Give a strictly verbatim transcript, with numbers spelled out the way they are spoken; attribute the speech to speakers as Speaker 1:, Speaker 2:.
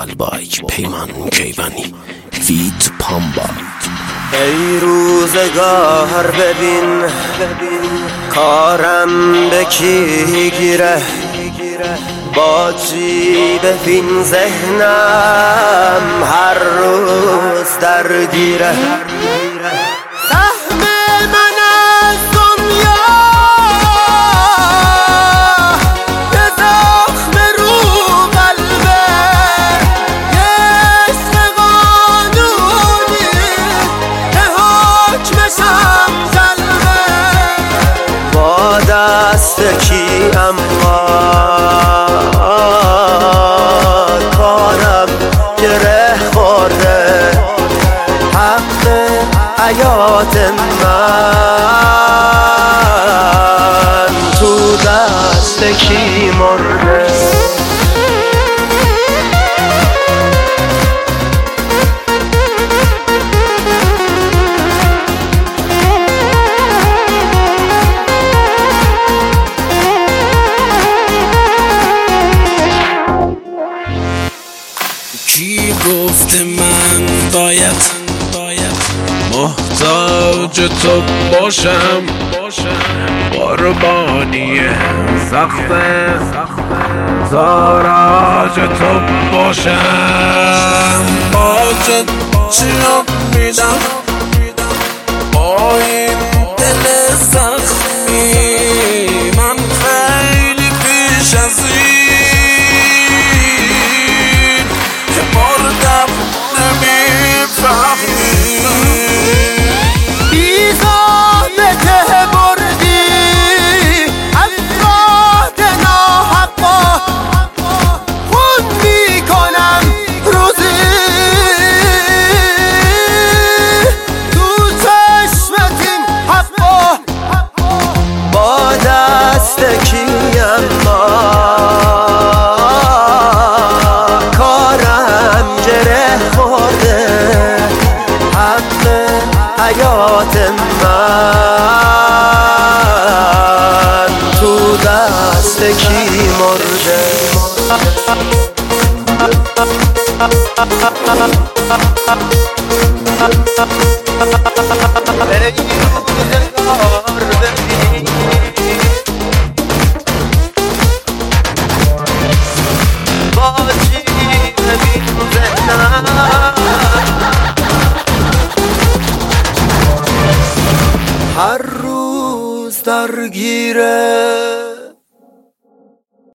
Speaker 1: سالباک پیمان کیوانی فیت پامبا.
Speaker 2: ای روزگار ببین کارم به کی گیره، با چی ببین ذهنم هر روز درگیره. سهم من از دنیا یه زخم رو قلبه، یه عشق قانونی که حکمشم جلبه. با دست کی اما کارم گره خورده، حق حیات من تو دست کی مرده.
Speaker 1: کی گفته من باید محتاج تو باشم، قربانی سخت تاراج تو باشم. باجت چیو میدم با این دل زخمی، من خیلی پیش از این که مردم نمیفهمی. حیات من تو دست کی مرده. ای روزگار ببین با چی ببین ذهنم هر روز درگیره.